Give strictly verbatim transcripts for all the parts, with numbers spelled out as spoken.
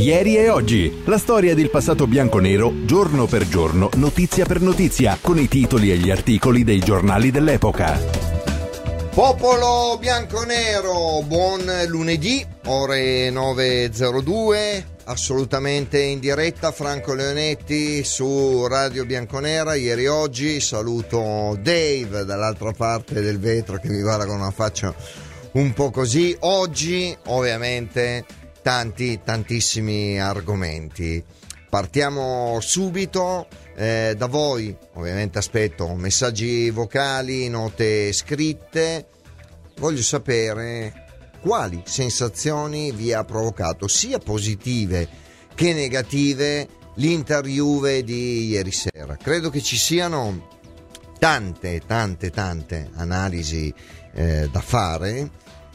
Ieri e oggi, la storia del passato bianconero, giorno per giorno, notizia per notizia, con i titoli e gli articoli dei giornali dell'epoca. Popolo bianconero, buon lunedì, ore nove e zero due, assolutamente in diretta, Franco Leonetti su Radio Bianconera, ieri e oggi. Saluto Dave dall'altra parte del vetro che mi guarda con una faccia un po' così. Oggi ovviamente tanti tantissimi argomenti. Partiamo subito eh, da voi, ovviamente aspetto messaggi vocali, note scritte. Voglio sapere quali sensazioni vi ha provocato, sia positive che negative, l'Inter-Juve di ieri sera. Credo che ci siano tante tante tante analisi eh, da fare,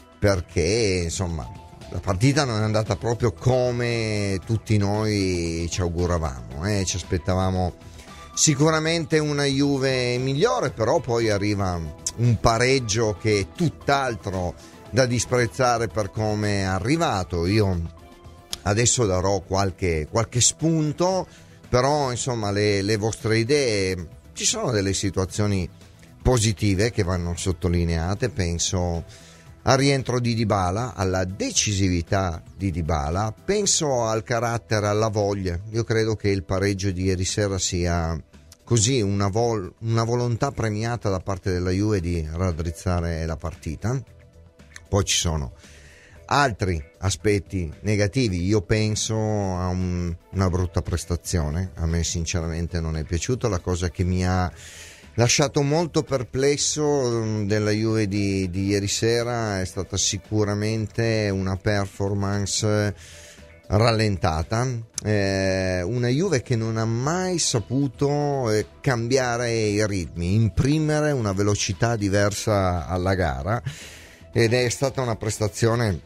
perché insomma la partita non è andata proprio come tutti noi ci auguravamo, eh? Ci aspettavamo sicuramente una Juve migliore, però poi arriva un pareggio che è tutt'altro da disprezzare per come è arrivato. Io adesso darò qualche, qualche spunto, però insomma le, le vostre idee, ci sono delle situazioni positive che vanno sottolineate, penso al rientro di Dybala, alla decisività di Dybala, penso al carattere, alla voglia. Io credo che il pareggio di ieri sera sia così una, vol- una volontà premiata da parte della Juve di raddrizzare la partita. Poi ci sono altri aspetti negativi. Io penso a un, una brutta prestazione. A me sinceramente non è piaciuto. La cosa che mi ha lasciato molto perplesso della Juve di, di ieri sera è stata sicuramente una performance rallentata, eh, una Juve che non ha mai saputo eh, cambiare i ritmi, imprimere una velocità diversa alla gara, ed è stata una prestazione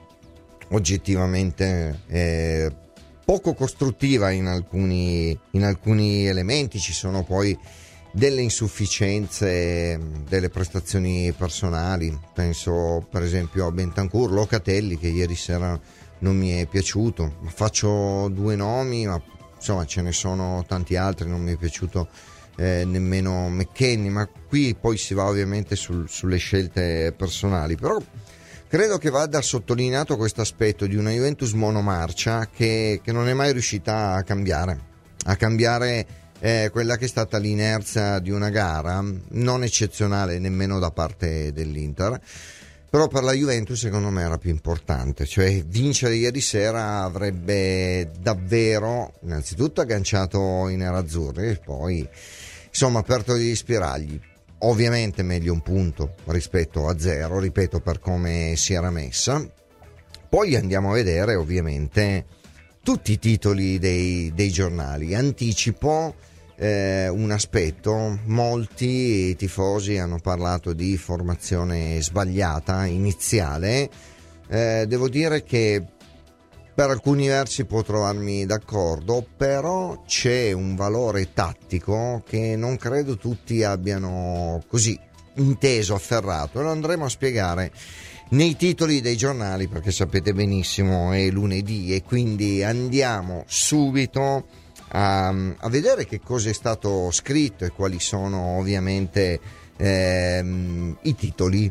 oggettivamente eh, poco costruttiva in alcuni, in alcuni elementi. Ci sono poi delle insufficienze delle prestazioni personali, penso per esempio a Bentancur, Locatelli che ieri sera non mi è piaciuto. Faccio due nomi, ma insomma ce ne sono tanti altri. Non mi è piaciuto eh, nemmeno McKennie, ma qui poi si va ovviamente sul, sulle scelte personali. Però credo che vada sottolineato questo aspetto di una Juventus monomarcia che, che non è mai riuscita a cambiare a cambiare Eh, quella che è stata l'inerzia di una gara non eccezionale nemmeno da parte dell'Inter, però per la Juventus secondo me era più importante, cioè vincere ieri sera avrebbe davvero innanzitutto agganciato i nerazzurri e poi insomma aperto gli spiragli. Ovviamente meglio un punto rispetto a zero, ripeto, per come si era messa. Poi andiamo a vedere ovviamente tutti i titoli dei, dei giornali. Anticipo eh, un aspetto: molti tifosi hanno parlato di formazione sbagliata iniziale. Eh, devo dire che per alcuni versi può trovarmi d'accordo, però c'è un valore tattico che non credo tutti abbiano così inteso, afferrato, e lo andremo a spiegare nei titoli dei giornali, perché sapete benissimo è lunedì e quindi andiamo subito a, a vedere che cosa è stato scritto e quali sono ovviamente ehm, i titoli.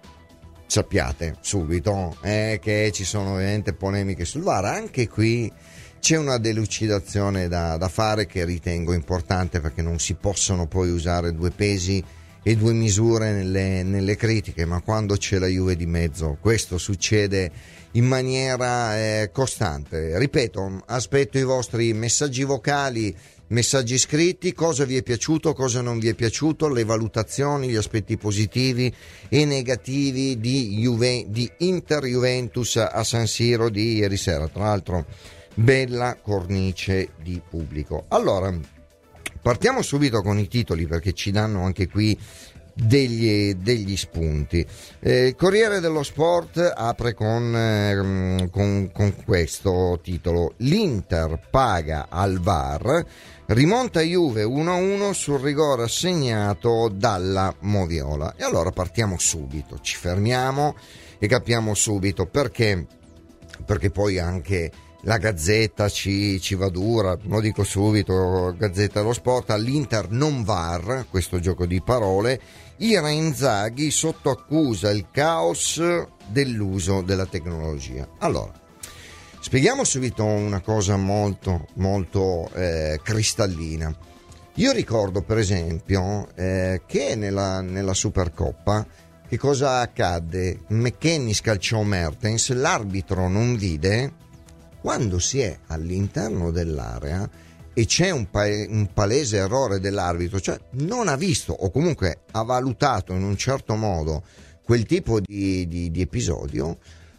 Sappiate subito eh, che ci sono ovviamente polemiche sul V A R. Anche qui c'è una delucidazione da, da fare che ritengo importante, perché non si possono poi usare due pesi e due misure nelle, nelle critiche, ma quando c'è la Juve di mezzo questo succede in maniera eh, costante. Ripeto, aspetto i vostri messaggi vocali, messaggi scritti, cosa vi è piaciuto, cosa non vi è piaciuto, le valutazioni, gli aspetti positivi e negativi di, Juve, di Inter-Juventus a San Siro di ieri sera. Tra l'altro bella cornice di pubblico. Allora, partiamo subito con i titoli, perché ci danno anche qui degli, degli spunti. Eh, il Corriere dello Sport apre con, eh, con, con questo titolo: l'Inter paga al V A R, rimonta Juve uno a uno sul rigore assegnato dalla Moviola. E allora partiamo subito, ci fermiamo e capiamo subito perché, perché poi anche la Gazzetta ci, ci va dura, lo dico subito, Gazzetta dello Sport, all'Inter non V A R, questo gioco di parole, Ira Inzaghi sotto accusa, il caos dell'uso della tecnologia. Allora, spieghiamo subito una cosa molto molto eh, cristallina. Io ricordo per esempio eh, che nella, nella Supercoppa che cosa accadde? McKennie scalciò Mertens, l'arbitro non vide. Quando si è all'interno dell'area e c'è un, pa- un palese errore dell'arbitro, cioè non ha visto o comunque ha valutato in un certo modo quel tipo di, di, di episodio,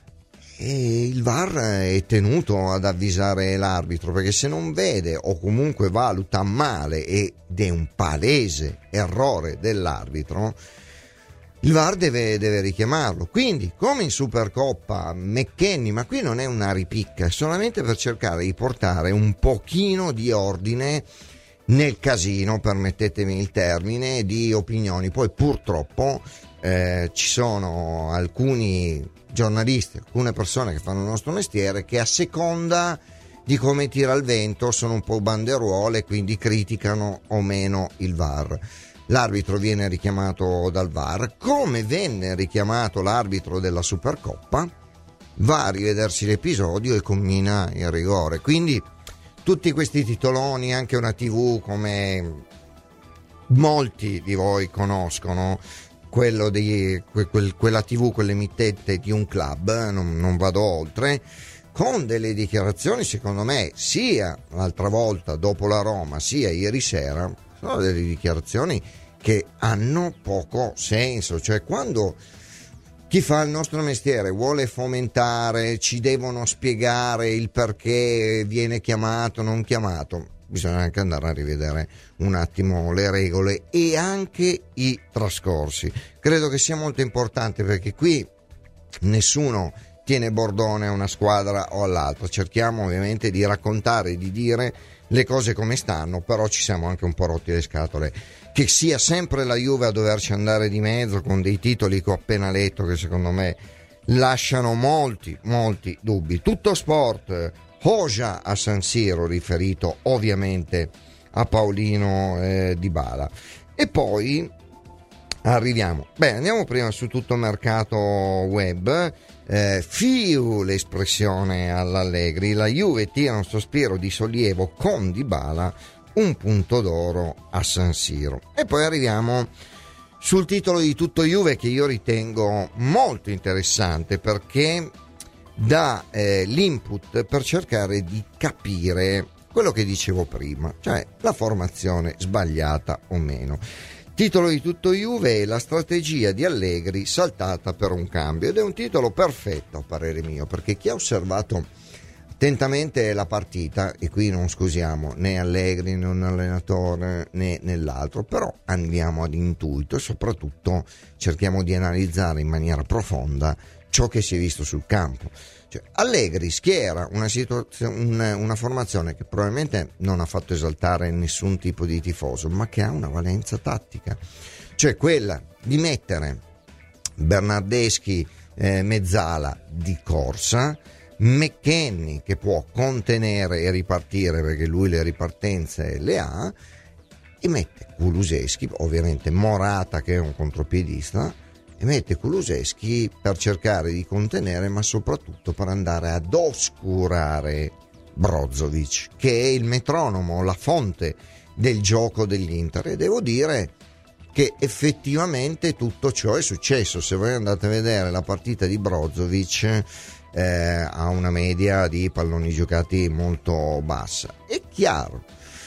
e il V A R è tenuto ad avvisare l'arbitro, perché se non vede o comunque valuta male ed è un palese errore dell'arbitro, il V A R deve, deve richiamarlo. Quindi, come in Supercoppa, McKennie, ma qui non è una ripicca, è solamente per cercare di portare un pochino di ordine nel casino, permettetemi il termine, di opinioni. Poi purtroppo eh, ci sono alcuni giornalisti, alcune persone che fanno il nostro mestiere, che a seconda di come tira il vento sono un po' banderuole, quindi criticano o meno il V A R. L'arbitro viene richiamato dal V A R, come venne richiamato l'arbitro della Supercoppa, va a rivedersi l'episodio e commina il rigore. Quindi tutti questi titoloni, anche una tivù come molti di voi conoscono, quello di quel, quella tivù, quell'emittente di un club, non, non vado oltre, con delle dichiarazioni secondo me sia l'altra volta dopo la Roma sia ieri sera, sono delle dichiarazioni che hanno poco senso. Cioè, quando chi fa il nostro mestiere vuole fomentare, ci devono spiegare il perché viene chiamato, non chiamato, bisogna anche andare a rivedere un attimo le regole e anche i trascorsi. Credo che sia molto importante, perché qui nessuno tiene bordone a una squadra o all'altra, cerchiamo ovviamente di raccontare, di dire le cose come stanno, però ci siamo anche un po' rotti le scatole che sia sempre la Juve a doverci andare di mezzo con dei titoli che ho appena letto, che secondo me lasciano molti molti dubbi. Tutto sport, Hoja a San Siro, riferito ovviamente a Paolino eh, Dybala. E poi arriviamo, beh andiamo prima su tutto mercato web. Eh, fiu l'espressione all'Allegri, la Juve tira un sospiro di sollievo con Dybala, un punto d'oro a San Siro. E poi arriviamo sul titolo di tutto Juve, che io ritengo molto interessante, perché dà eh, l'input per cercare di capire quello che dicevo prima, cioè la formazione sbagliata o meno. Titolo di tutto Juve è la strategia di Allegri saltata per un cambio, ed è un titolo perfetto a parere mio, perché chi ha osservato attentamente la partita, e qui non scusiamo né Allegri né un allenatore né nell'altro, però andiamo ad intuito e soprattutto cerchiamo di analizzare in maniera profonda ciò che si è visto sul campo. Cioè, Allegri schiera una, situazione, una formazione che probabilmente non ha fatto esaltare nessun tipo di tifoso, ma che ha una valenza tattica, cioè quella di mettere Bernardeschi eh, mezzala di corsa, McKennie che può contenere e ripartire, perché lui le ripartenze le ha, e mette Kulusevski, ovviamente Morata che è un contropiedista, e mette Kulusevski per cercare di contenere, ma soprattutto per andare ad oscurare Brozovic, che è il metronomo, la fonte del gioco dell'Inter. E devo dire che effettivamente tutto ciò è successo. Se voi andate a vedere la partita di Brozovic, eh, ha una media di palloni giocati molto bassa. È chiaro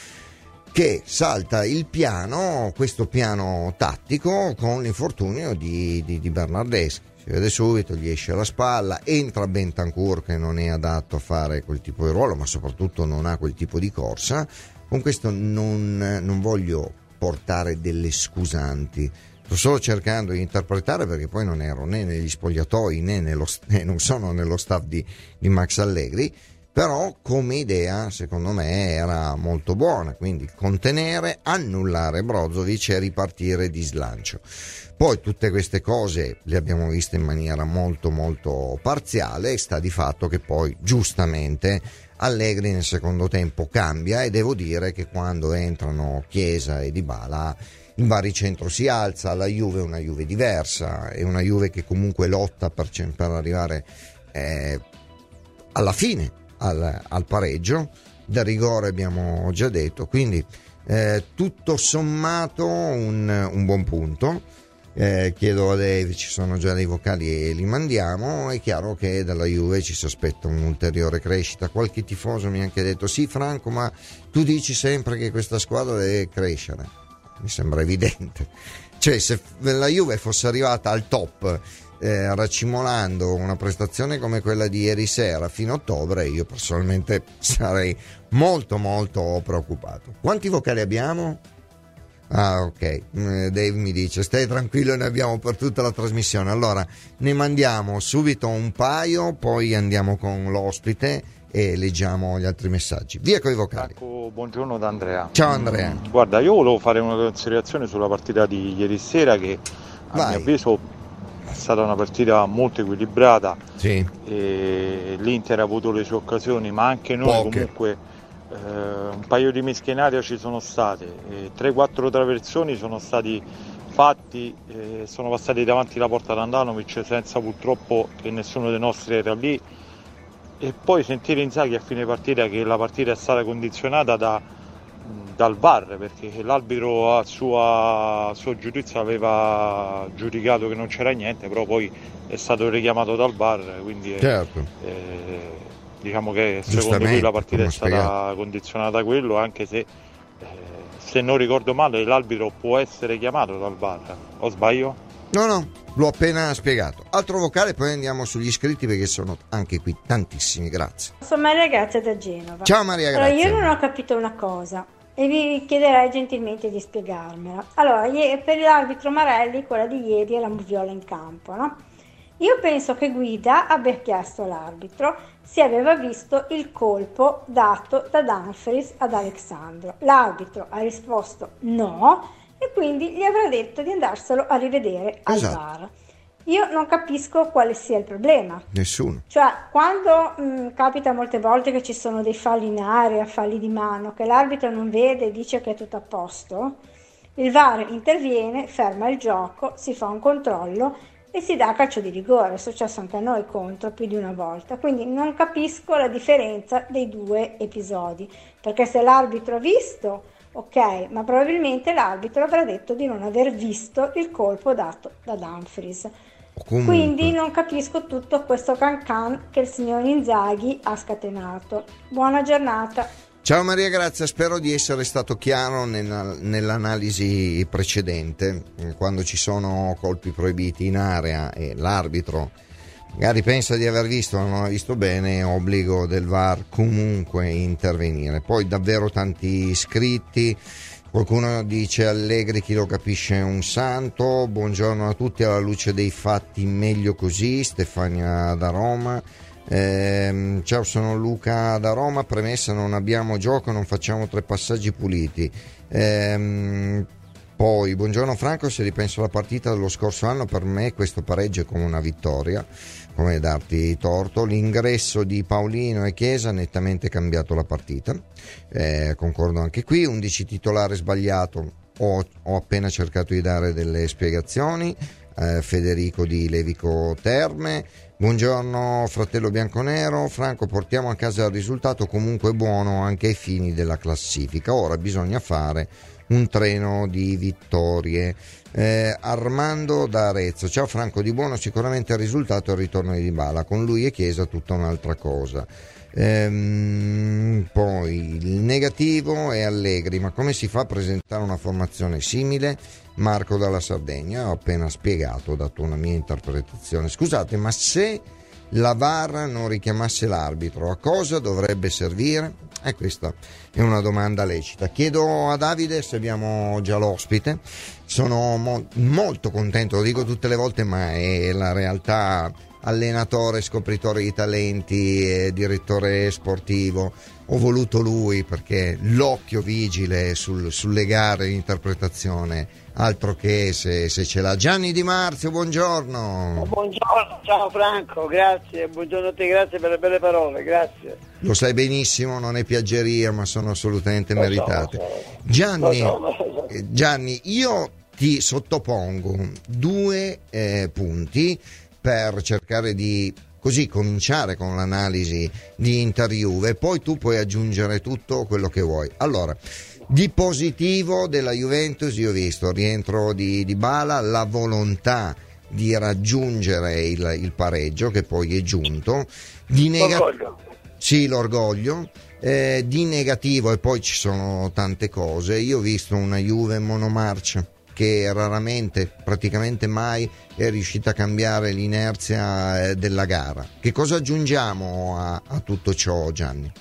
che salta il piano, questo piano tattico, con l'infortunio di, di, di Bernardeschi. Si vede subito, gli esce la spalla, entra Bentancur che non è adatto a fare quel tipo di ruolo, ma soprattutto non ha quel tipo di corsa. Con questo non, non voglio portare delle scusanti, sto solo cercando di interpretare, perché poi non ero né negli spogliatoi né, nello, né non sono nello staff di, di Max Allegri. Però come idea secondo me era molto buona, quindi contenere, annullare Brozovic e ripartire di slancio. Poi tutte queste cose le abbiamo viste in maniera molto molto parziale, sta di fatto che poi giustamente Allegri nel secondo tempo cambia, e devo dire che quando entrano Chiesa e Dybala il baricentro si alza. La Juve è una Juve diversa, è una Juve che comunque lotta per, per arrivare eh, alla fine al, al pareggio. Del rigore abbiamo già detto, quindi eh, tutto sommato un, un buon punto. Eh, chiedo a Dave, ci sono già dei vocali e li mandiamo. È chiaro che dalla Juve ci si aspetta un'ulteriore crescita. Qualche tifoso mi ha anche detto: sì Franco, ma tu dici sempre che questa squadra deve crescere. Mi sembra evidente, cioè se la Juve fosse arrivata al top eh, racimolando una prestazione come quella di ieri sera fino a ottobre, io personalmente sarei molto molto preoccupato. Quanti vocali abbiamo? Ah, ok. Dave mi dice: stai tranquillo, ne abbiamo per tutta la trasmissione. Allora ne mandiamo subito un paio, poi andiamo con l'ospite e leggiamo gli altri messaggi. Via con i vocali. Ecco, buongiorno da Andrea. Ciao Andrea. Mm, guarda, io volevo fare una considerazione sulla partita di ieri sera, che a Vai. mio avviso è stata una partita molto equilibrata. Sì. E l'Inter ha avuto le sue occasioni, ma anche noi Poche. comunque eh, un paio di mische in aria ci sono state, tre quattro traversoni sono stati fatti, eh, sono passati davanti la porta da Andanovic senza purtroppo che nessuno dei nostri era lì. E poi sentire Inzaghi a fine partita che la partita è stata condizionata da, dal V A R, perché l'arbitro a, sua, a suo giudizio aveva giudicato che non c'era niente, però poi è stato richiamato dal V A R, quindi Certo. eh, diciamo che secondo lui la partita è stata spiegato. condizionata da quello, anche se eh, se non ricordo male l'arbitro può essere chiamato dal V A R, o sbaglio? No, no, l'ho appena spiegato. Altro vocale, poi andiamo sugli iscritti perché sono anche qui tantissimi, grazie. Sono Maria Grazia da Genova. Ciao Maria Grazia. Allora, io non ho capito una cosa e vi chiederei gentilmente di spiegarmela. Allora, per l'arbitro Marelli, quella di ieri è la moviola in campo, no? Io penso che Guida abbia chiesto all'arbitro se aveva visto il colpo dato da Dumfries ad Alexandro. L'arbitro ha risposto no, e quindi gli avrà detto di andarselo a rivedere al Esatto. V A R. Io non capisco quale sia il problema. Nessuno. Cioè, quando mh, capita molte volte che ci sono dei falli in area, falli di mano, che l'arbitro non vede e dice che è tutto a posto, il V A R interviene, ferma il gioco, si fa un controllo e si dà calcio di rigore. È successo anche a noi contro più di una volta. Quindi non capisco la differenza dei due episodi, perché se l'arbitro ha visto, ok, ma probabilmente l'arbitro avrà detto di non aver visto il colpo dato da Dumfries. Comunque. Quindi non capisco tutto questo can-can che il signor Inzaghi ha scatenato. Buona giornata. Ciao Maria Grazia, spero di essere stato chiaro nella, nell'analisi precedente. Quando ci sono colpi proibiti in area e l'arbitro magari pensa di aver visto ma non ha visto bene, è obbligo del V A R comunque intervenire. Poi davvero tanti iscritti. Qualcuno dice: Allegri chi lo capisce è un santo. Buongiorno a tutti, alla luce dei fatti meglio così. Stefania da Roma. Eh, ciao, sono Luca da Roma. Premessa: non abbiamo gioco, non facciamo tre passaggi puliti. Eh, poi buongiorno Franco, se ripenso alla partita dello scorso anno, per me questo pareggio è come una vittoria, come darti torto. L'ingresso di Paolino e Chiesa ha nettamente cambiato la partita, eh, concordo anche qui. undici titolare sbagliato, ho, ho appena cercato di dare delle spiegazioni. eh, Federico di Levico Terme. Buongiorno fratello bianconero. Franco, portiamo a casa il risultato comunque buono anche ai fini della classifica, ora bisogna fare un treno di vittorie. eh, Armando da Arezzo. Ciao Franco, di buono sicuramente il risultato è il ritorno di Dybala, con lui e Chiesa tutta un'altra cosa. Ehm, poi il negativo è Allegri, ma come si fa a presentare una formazione simile? Marco dalla Sardegna. Ho appena spiegato, ho dato una mia interpretazione. Scusate, ma se la V A R non richiamasse l'arbitro, a cosa dovrebbe servire? E questa è una domanda lecita. Chiedo a Davide se abbiamo già l'ospite. Sono mo- molto contento, lo dico tutte le volte, ma è la realtà. Allenatore, scopritore di talenti, eh, direttore sportivo. ho voluto lui perché l'occhio vigile sul, sulle gare di interpretazione, altro che se, se ce l'ha. Gianni Di Marzio, buongiorno. Buongiorno, ciao Franco, grazie, buongiorno a te, grazie per le belle parole, grazie. Lo sai benissimo, non è piaggeria, ma sono assolutamente Lo so, meritate. lo so. Gianni, Lo so, lo so. Gianni, io ti sottopongo due eh, punti per cercare di così cominciare con l'analisi di Inter-Juve, poi tu puoi aggiungere tutto quello che vuoi. Allora, di positivo della Juventus io ho visto il rientro di Dybala, la volontà di raggiungere il, il pareggio che poi è giunto, di nega- L'orgoglio. sì, l'orgoglio, eh, di negativo, e poi ci sono tante cose. Io ho visto una Juve monomarcia che raramente, praticamente mai, è riuscita a cambiare l'inerzia eh, della gara. Che cosa aggiungiamo a, a tutto ciò, Gianni?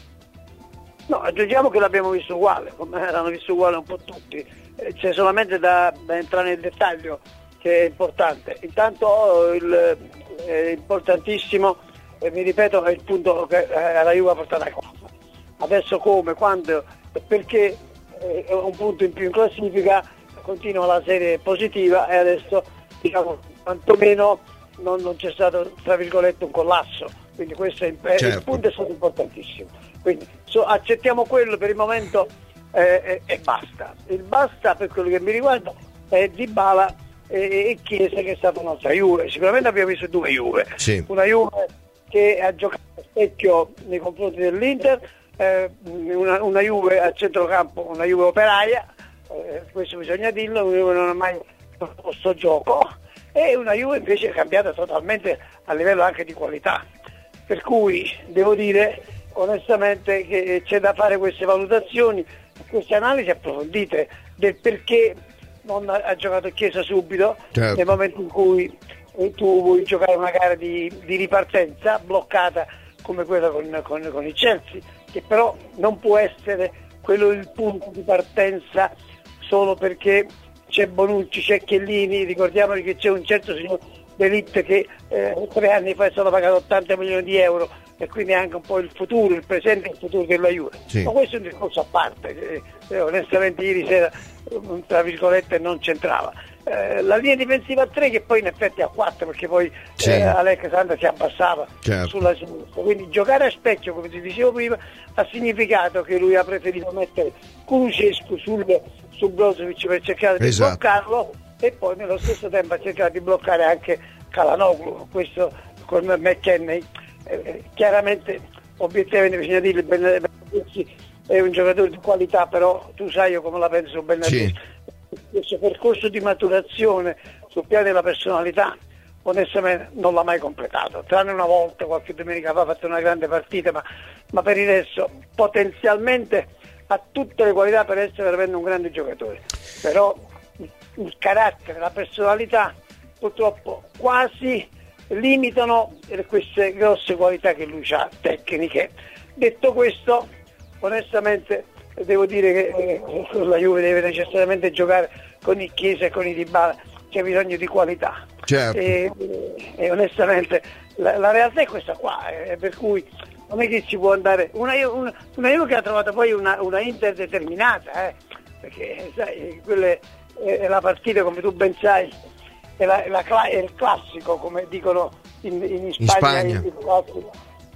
No, aggiungiamo che l'abbiamo visto uguale, come l'hanno visto uguale un po' tutti, eh, c'è solamente da, da entrare nel dettaglio che è importante. Intanto il, è importantissimo, e mi ripeto, è il punto che eh, la Juve ha portato a casa. Adesso come, quando e perché eh, è un punto in più in classifica, continua la serie positiva e adesso diciamo quantomeno non, non c'è stato tra virgolette un collasso, quindi questo è, certo. Il punto è stato importantissimo, quindi so, accettiamo quello per il momento eh, e, e basta. Il basta per quello che mi riguarda è Dybala e, e Chiesa, che è stata un'altra Juve. Sicuramente abbiamo visto due Juve, sì. Una Juve che ha giocato a specchio nei confronti dell'Inter, eh, una, una Juve a centrocampo, una Juve operaia, eh, questo bisogna dirlo, una Juve non ha mai proposto gioco, e una Juve invece è cambiata totalmente a livello anche di qualità, per cui devo dire onestamente che c'è da fare queste valutazioni, queste analisi approfondite del perché non ha giocato Chiesa subito, certo. Nel momento in cui tu vuoi giocare una gara di, di ripartenza bloccata come quella con, con, con il Chelsea, che però non può essere quello il punto di partenza solo perché c'è Bonucci, c'è Chiellini. Ricordiamoli che c'è un certo signor D'Elite che eh, tre anni fa è stato pagato ottanta milioni di euro, e quindi anche un po' il futuro, il presente e il futuro della Juve. Sì. Ma questo è un discorso a parte, eh, eh, onestamente ieri sera tra virgolette non c'entrava. Eh, la linea difensiva a tre, che poi in effetti a quattro, perché poi sì. eh, Alexandra si abbassava, certo. Sulla sinistra, quindi giocare a specchio, come ti dicevo prima, ha significato che lui ha preferito mettere Kulusescu sul, su Brozovic per cercare di esatto. bloccarlo, e poi nello stesso tempo ha cercato di bloccare anche Calhanoglu, questo con McKennie. Eh, chiaramente obiettivamente bisogna dire Bernardeschi è un giocatore di qualità, però tu sai io come la penso su Bernardeschi. Sì. Questo percorso di maturazione sul piano della personalità onestamente non l'ha mai completato, tranne una volta qualche domenica fa ha fatto una grande partita, ma, ma per il resto potenzialmente ha tutte le qualità per essere veramente un grande giocatore, però il, il carattere, la personalità purtroppo quasi limitano queste grosse qualità che lui ha, tecniche. Detto questo, onestamente devo dire che eh, la Juve deve necessariamente giocare con i Chiesa e con i Dybala, c'è bisogno di qualità, certo. e, e onestamente la, la realtà è questa qua, eh, per cui non è che ci può andare una, una, una Juve che ha trovato poi una, una Inter determinata, eh, perché sai, quelle, è la partita, come tu ben sai, è, la, è, la, è il classico, come dicono in, in Spagna, in Spagna. Il classico.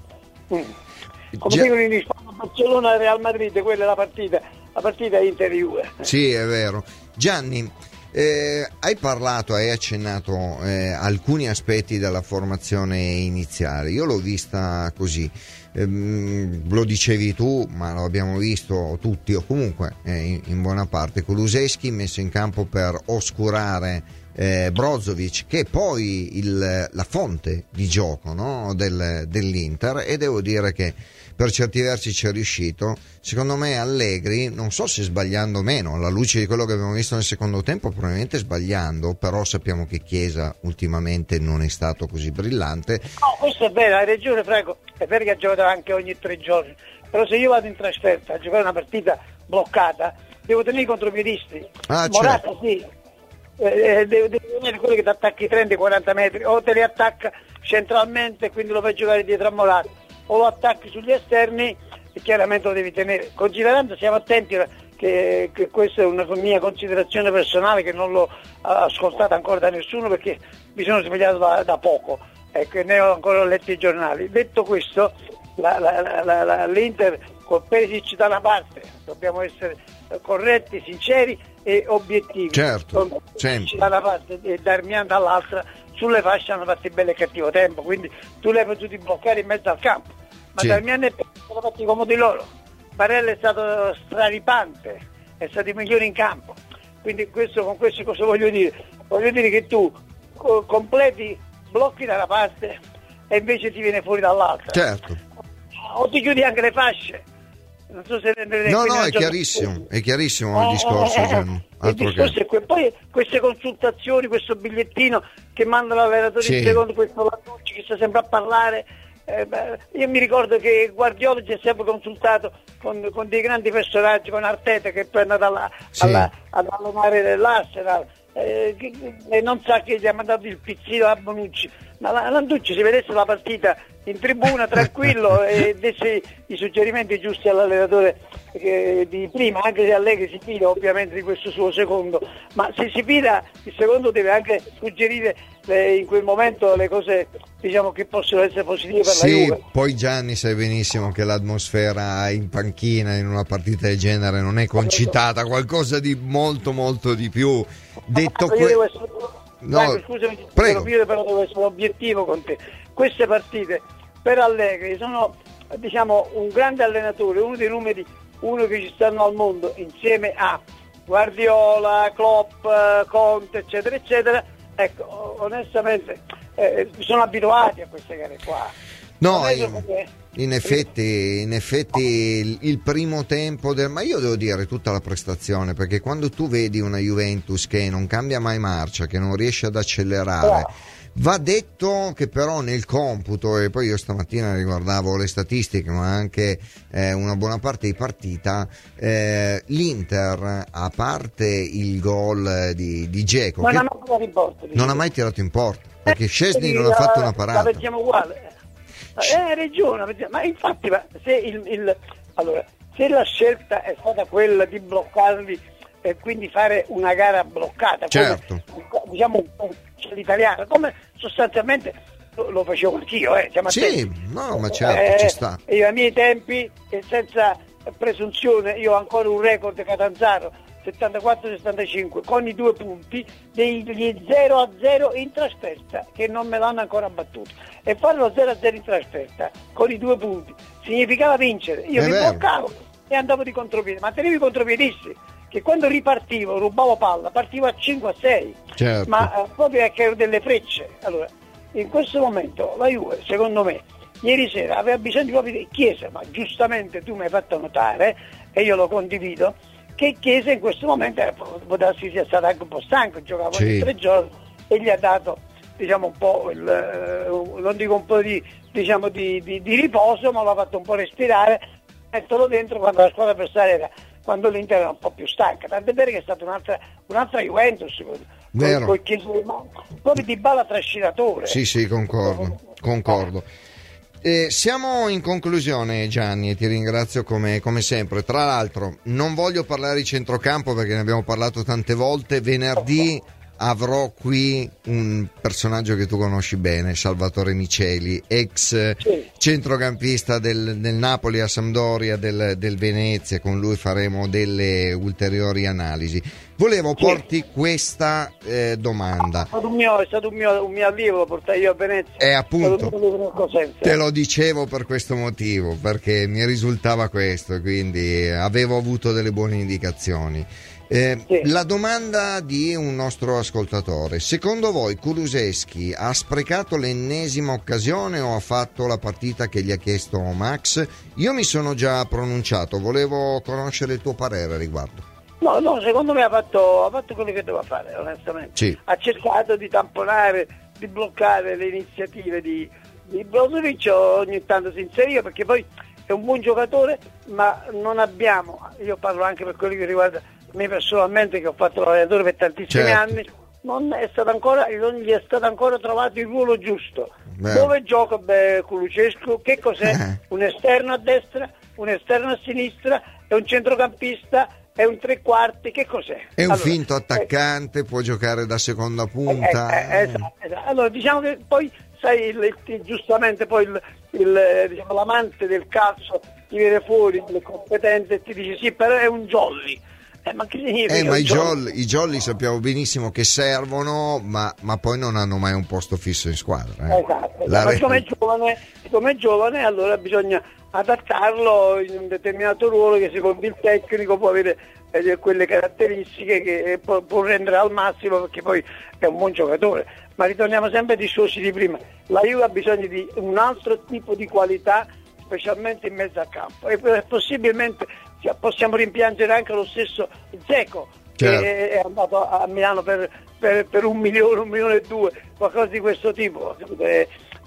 Mm. Come Gia... dicono in Spagna, Barcellona Real Madrid, quella è la partita, la partita Inter-Juve. Sì, è vero. Gianni, eh, hai parlato, hai accennato eh, alcuni aspetti della formazione iniziale. Io l'ho vista così, ehm, lo dicevi tu, ma lo abbiamo visto tutti, o comunque eh, in, in buona parte. Kulusevski messo in campo per oscurare Eh, Brozovic, che è poi il, la fonte di gioco, no? Del, dell'Inter, e devo dire che per certi versi ci è riuscito. Secondo me Allegri, non so se sbagliando o meno, alla luce di quello che abbiamo visto nel secondo tempo, probabilmente sbagliando, però sappiamo che Chiesa ultimamente non è stato così brillante. No, questo è vero, hai ragione Franco, è vero che ha giocato anche ogni tre giorni, però se io vado in trasferta a giocare una partita bloccata devo tenere i contropiedisti. Ah, Morata certo. Sì, Eh, deve, deve venire quello che ti attacchi trenta quaranta metri, o te li attacca centralmente, quindi lo fai giocare dietro a Morata, o lo attacchi sugli esterni e chiaramente lo devi tenere, considerando, siamo attenti che, che questa è una mia considerazione personale, che non l'ho ascoltata ancora da nessuno perché mi sono svegliato da, da poco, ecco, ne ho ancora letto i giornali. Detto questo, la, la, la, la, l'Inter col Perisic da una parte, dobbiamo essere corretti, sinceri e obiettivi, certo, sempre. Da una parte e Darmian dall'altra, sulle fasce hanno fatto il bello e cattivo tempo, quindi tu li hai potuti bloccare in mezzo al campo, ma sì. Darmian è sono fatti comodi loro, Barella è stato straripante, è stato il migliore in campo, quindi questo, con questo cosa voglio dire? Voglio dire che tu co- completi, blocchi da una parte e invece ti viene fuori dall'altra, certo, o ti chiudi anche le fasce. Non so se no no è chiarissimo, è chiarissimo il discorso, eh, Gianni. Il discorso è que- poi queste consultazioni, questo bigliettino che manda l'allenatore, sì. In secondo, questo Landucci che sta sempre a parlare, eh, beh, io mi ricordo che Guardiola si è sempre consultato con, con dei grandi personaggi, con Arteta che poi è andato alla, sì. alla, ad allenare l'Arsenal, eh, che, e non sa che gli ha mandato il pizzino a Bonucci, ma Landucci si vedesse la partita in tribuna tranquillo e desse i suggerimenti giusti all'allenatore eh, di prima, anche se Allegri si fida ovviamente di questo suo secondo, ma se si fida il secondo deve anche suggerire eh, in quel momento le cose, diciamo, che possono essere positive per sì, la Juve. Poi Gianni sai benissimo che l'atmosfera in panchina in una partita del genere non è concitata, qualcosa di molto molto di più. Detto questo, essere... no, scusami, prego. Io però devo essere obiettivo con te. Queste partite per Allegri sono, diciamo, un grande allenatore, uno dei numeri uno che ci stanno al mondo, insieme a Guardiola, Klopp, Conte, eccetera eccetera. Ecco, onestamente eh, sono abituati a queste gare qua. No, in, in effetti, in effetti il, il primo tempo del, ma io devo dire tutta la prestazione, perché quando tu vedi una Juventus che non cambia mai marcia, che non riesce ad accelerare, bravo. Va detto che però nel computo, e poi io stamattina riguardavo le statistiche ma anche eh, una buona parte di partita, eh, l'Inter, a parte il gol di, di Dzeko, non, che ha mai porta, non ha mai tirato in porta, perché Szczesny non ha fatto una parata. La pensiamo uguale, eh, hai ragione, ma infatti ma se, il, il, allora, se la scelta è stata quella di bloccarli e quindi fare una gara bloccata, certo. come, diciamo l'italiana, come sostanzialmente lo, lo facevo anch'io, eh, siamo sì, attenti. no, ma certo, eh, ci sta. Io ai miei tempi, e senza presunzione, io ho ancora un record Catanzaro settantaquattro sessantacinque con i due punti degli zero a zero in trasferta, che non me l'hanno ancora battuto, e fare lo zero a zero in trasferta con i due punti significava vincere. Io è mi vero. bloccavo e andavo di contropiede, ma tenevo i contropiedisti, che quando ripartivo, rubavo palla, partivo a cinque a sei, certo. ma eh, proprio perché ero delle frecce. Allora, in questo momento la Juve, secondo me, ieri sera aveva bisogno proprio di Chiesa, ma giustamente tu mi hai fatto notare, e io lo condivido, che Chiesa in questo momento eh, può darsi sia stato anche un po' stanco, giocava sì. ogni tre giorni, e gli ha dato, diciamo, un po' il, eh, non dico un po' di, diciamo, di, di, di riposo, ma l'ha fatto un po' respirare, metterlo dentro quando la squadra avversaria era, quando l'Inter era un po' più stanca, tant'è vero che è stata un'altra, un'altra Juventus, vero. Con, con, proprio di balla trascinatore. Sì, sì, concordo, concordo. Eh, siamo in conclusione, Gianni, e ti ringrazio come, come sempre. Tra l'altro non voglio parlare di centrocampo perché ne abbiamo parlato tante volte. Venerdì avrò qui un personaggio che tu conosci bene, Salvatore Miceli, ex sì. centrocampista del, del Napoli a Sampdoria, del, del Venezia. Con lui faremo delle ulteriori analisi. Volevo sì. porti questa eh, domanda. È stato un mio, è stato un mio, un mio allievo, lo portai io a Venezia. E appunto te lo dicevo per questo motivo, perché mi risultava questo, quindi avevo avuto delle buone indicazioni. Eh, sì. La domanda di un nostro ascoltatore: secondo voi Kulusevski ha sprecato l'ennesima occasione o ha fatto la partita che gli ha chiesto Max? Io mi sono già pronunciato, volevo conoscere il tuo parere a riguardo. No, no, secondo me ha fatto, ha fatto quello che doveva fare, onestamente. Sì. Ha cercato di tamponare, di bloccare le iniziative di, di Brozovic, ogni tanto si inseriva, perché poi è un buon giocatore, ma non abbiamo, io parlo anche per quello che riguarda me personalmente, che ho fatto l'allenatore per tantissimi certo. anni, non è stato ancora, non gli è stato ancora trovato il ruolo giusto. Beh. Dove gioca beh, Kulusevski? Che cos'è? Un esterno a destra? un esterno a sinistra e un centrocampista e un tre quarti, che cos'è? È un allora, finto attaccante, eh, può giocare da seconda punta. Eh, eh, esatto, esatto. Allora diciamo che poi sai il, il, giustamente poi il, il, diciamo, l'amante del calcio ti viene fuori le competenze e ti dice sì, però è un jolly. Eh, ma che significa? Eh, ma i jolly, i jolly sappiamo benissimo che servono, ma, ma poi non hanno mai un posto fisso in squadra. Eh. Esatto, ma re... come giovane, come giovane allora bisogna adattarlo in un determinato ruolo che secondo il tecnico può avere eh, quelle caratteristiche che può, può rendere al massimo, perché poi è un buon giocatore. Ma ritorniamo sempre ai discorsi di prima, la Juve ha bisogno di un altro tipo di qualità, specialmente in mezzo al campo, e possibilmente possiamo rimpiangere anche lo stesso Dzeko, certo, che è andato a Milano per, per, per un milione, un milione e due, qualcosa di questo tipo. Eh,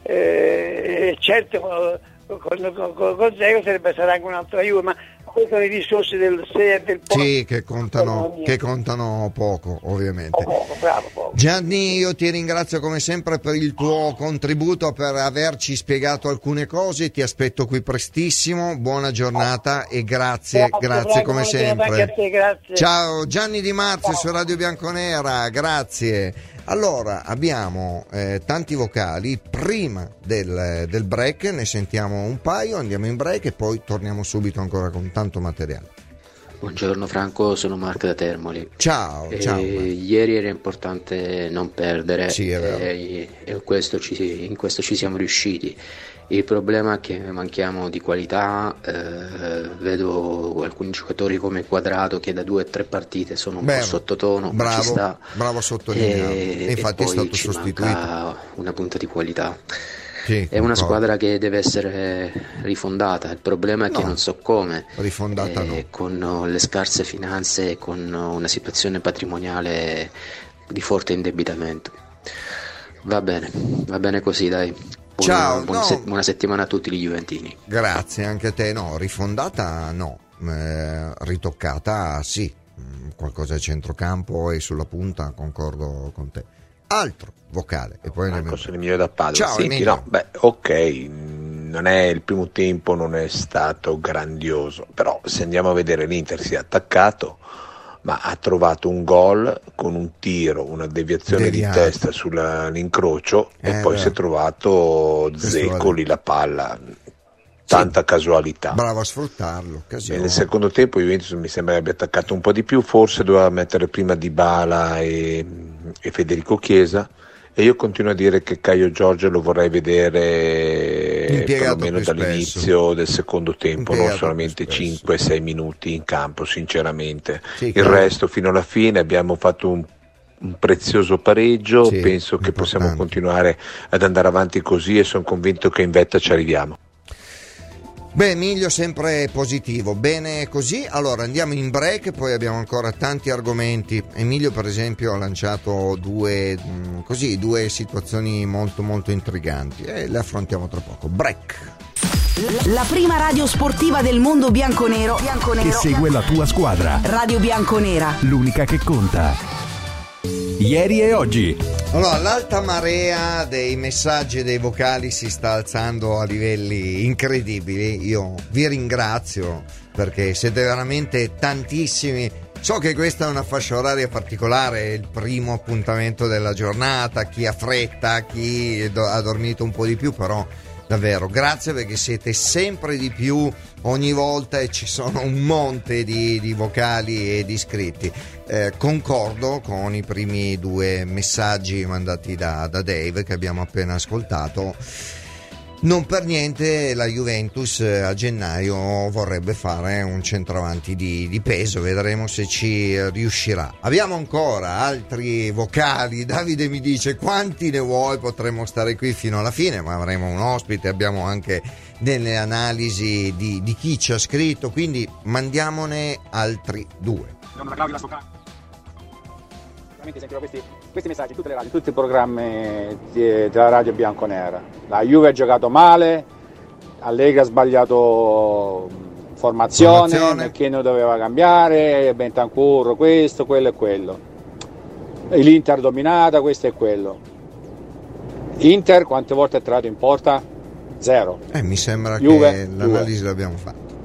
eh, certo con, con, con, con Dzeko sarebbe stata anche un'altra Juve, ma questi sono i discorsi del se e del poi. Sì, che contano, che contano poco, ovviamente. Poco, bravo, poco. Gianni, io ti ringrazio come sempre per il tuo contributo, per averci spiegato alcune cose, ti aspetto qui prestissimo, buona giornata e grazie, grazie, grazie come sempre. Te, grazie. Ciao, Gianni Di Marzio su Radio Bianconera, grazie. Allora, abbiamo eh, tanti vocali, prima del, del break ne sentiamo un paio, andiamo in break e poi torniamo subito ancora con tanto materiale. Buongiorno Franco, sono Marco da Termoli. Ciao, e ciao. Ieri era importante non perdere, sì, è vero. e, e questo ci, in questo ci siamo riusciti. Il problema è che manchiamo di qualità, eh, vedo alcuni giocatori come Quadrato che da due o tre partite sono un Beh, po' sottotono, bravo, ma ci sta. Bravo a sottolineare, e, e infatti e è stato ci sostituito. Manca una punta di qualità. Sì, è una no. squadra che deve essere rifondata, il problema è che no, non so come, rifondata eh, no. con le scarse finanze e con una situazione patrimoniale di forte indebitamento. Va bene, va bene così, dai. Buona, Ciao, buona, no. se- buona settimana a tutti gli juventini. Grazie anche a te. No, rifondata no, eh, ritoccata sì, qualcosa a centrocampo e sulla punta, concordo con te. Altro vocale e poi Marco, sono Emilio da Padova. Ciao, Senti, Emilio. no, beh, ok, non è il primo tempo, non è stato grandioso, però se andiamo a vedere l'Inter si è attaccato, ma ha trovato un gol con un tiro, una deviazione Deviato. di testa sull'incrocio Eh, e poi beh. si è trovato Dzeko lì la palla, tanta sì, casualità. Bravo a sfruttarlo. E nel secondo tempo Juventus mi sembra che abbia attaccato un po' di più, forse doveva mettere prima Dybala e, e Federico Chiesa, e io continuo a dire che Caio Giorgio lo vorrei vedere perlomeno dall'inizio spesso. del secondo tempo, Impiegato non solamente cinque sei minuti in campo, sinceramente. Sì, il chiaro. resto fino alla fine abbiamo fatto un, un prezioso pareggio, sì, penso che possiamo continuare ad andare avanti così e sono convinto che in vetta ci arriviamo. Beh, Emilio sempre positivo, bene così. Allora andiamo in break, poi abbiamo ancora tanti argomenti. Emilio per esempio ha lanciato due, mh, così, due situazioni molto molto intriganti e le affrontiamo tra poco. Break. La prima radio sportiva del mondo bianconero, bianconero che segue la tua squadra. Radio Bianconera, l'unica che conta. Ieri e oggi. Allora, l'alta marea dei messaggi e dei vocali si sta alzando a livelli incredibili. Io vi ringrazio perché siete veramente tantissimi. So che questa è una fascia oraria particolare, è il primo appuntamento della giornata, chi ha fretta, chi ha dormito un po' di più, però davvero grazie perché siete sempre di più ogni volta e ci sono un monte di, di vocali e di iscritti. Eh, concordo con i primi due messaggi mandati da, da Dave che abbiamo appena ascoltato. Non per niente la Juventus a gennaio vorrebbe fare un centravanti di, di peso, vedremo se ci riuscirà. Abbiamo ancora altri vocali. Davide mi dice quanti ne vuoi, potremmo stare qui fino alla fine, ma avremo un ospite, abbiamo anche delle analisi di, di chi ci ha scritto, quindi mandiamone altri due. Sentirò questi, questi messaggi, tutte le radio, tutti i programmi di, della Radio Bianconera. La Juve ha giocato male, Allegri ha sbagliato formazione, formazione. Che non doveva cambiare, Bentancur questo, quello e quello. L'Inter dominata, questo e quello. Inter quante volte è entrato in porta? Zero. Eh, mi sembra Juve, che l'analisi due. L'abbiamo fatta.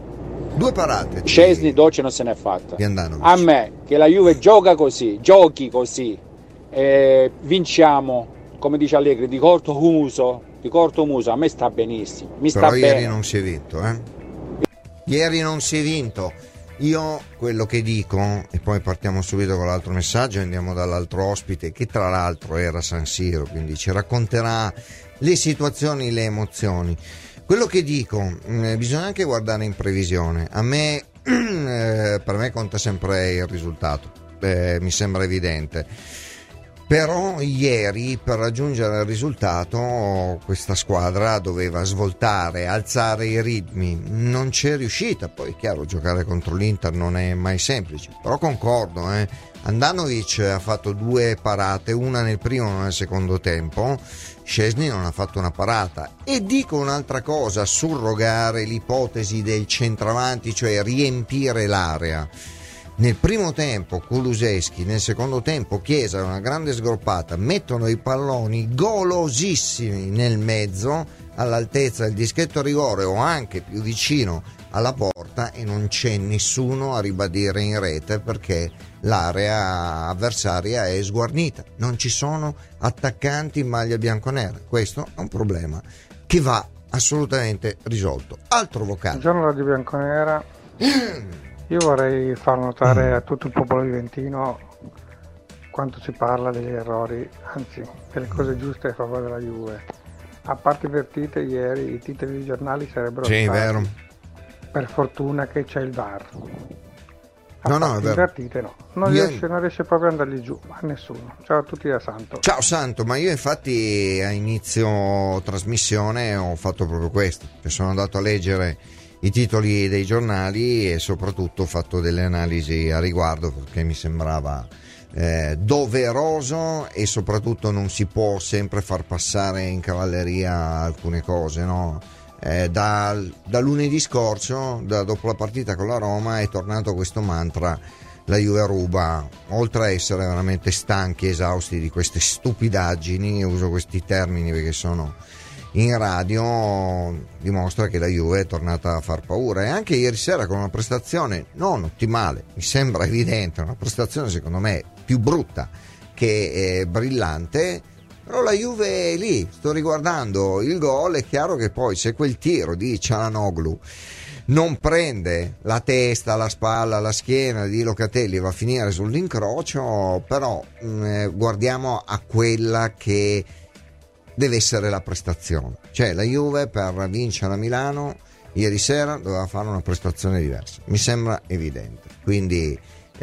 Due parate. Szczesny dolce non se n'è fatta. Piandanovic. A me, che la Juve gioca così, giochi così, eh, vinciamo, come dice Allegri, di corto muso, di corto muso, a me sta benissimo. Mi Però sta ieri bene. non si è vinto, eh? Ieri non si è vinto. Io quello che dico, e poi partiamo subito con l'altro messaggio e andiamo dall'altro ospite, che tra l'altro era San Siro, quindi ci racconterà le situazioni, le emozioni. Quello che dico, eh, bisogna anche guardare in previsione. A me, eh, per me conta sempre il risultato, eh, mi sembra evidente. Però ieri, per raggiungere il risultato, questa squadra doveva svoltare, alzare i ritmi, non c'è riuscita. Poi è chiaro, giocare contro l'Inter non è mai semplice, però concordo, eh. Handanovic ha fatto due parate, una nel primo e una nel secondo tempo. Szczesny non ha fatto una parata. E dico un'altra cosa, surrogare l'ipotesi del centravanti, cioè riempire l'area. Nel primo tempo Kulusevski, nel secondo tempo Chiesa, una grande sgroppata, mettono i palloni golosissimi nel mezzo, all'altezza del dischetto rigore o anche più vicino alla porta, e non c'è nessuno a ribadire in rete perché l'area avversaria è sguarnita, non ci sono attaccanti in maglia bianconera. Questo è un problema che va assolutamente risolto. Altro vocale. Buongiorno Radio Bianconera. Io vorrei far notare a tutto il popolo juventino quanto si parla degli errori, anzi delle cose giuste a favore della Juve. A parte invertite, ieri i titoli dei giornali sarebbero sì, stati vero. Per fortuna che c'è il V A R. A no, parte no, è vero. invertite no, non, io... riesce, non riesce proprio ad andargli giù, a nessuno. Ciao a tutti da Santo. Ciao Santo, ma io infatti a inizio trasmissione ho fatto proprio questo, cioè sono andato a leggere i titoli dei giornali e soprattutto ho fatto delle analisi a riguardo perché mi sembrava eh, doveroso, e soprattutto non si può sempre far passare in cavalleria alcune cose, no? Eh, da, da lunedì scorso, da, dopo la partita con la Roma, è tornato questo mantra: la Juve ruba. Oltre a essere veramente stanchi, esausti di queste stupidaggini, uso questi termini perché sono in radio, dimostra che la Juve è tornata a far paura. E anche ieri sera con una prestazione non ottimale, mi sembra evidente, una prestazione secondo me più brutta che eh, brillante, però la Juve è lì. Sto riguardando il gol, è chiaro che poi se quel tiro di Çalhanoğlu non prende la testa, la spalla, la schiena di Locatelli, va a finire sull'incrocio, però mh, guardiamo a quella che deve essere la prestazione. Cioè la Juve per vincere a Milano ieri sera doveva fare una prestazione diversa, mi sembra evidente. Quindi